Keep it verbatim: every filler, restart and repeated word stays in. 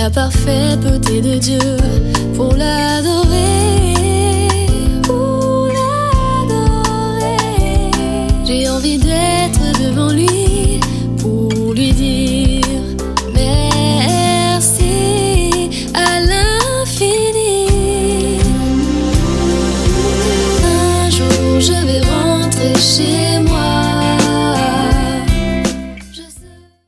la parfaite beauté de Dieu pour l'adorer, pour l'adorer. J'ai envie d'être devant lui pour lui dire merci à l'infini. Un jour je vais rentrer chez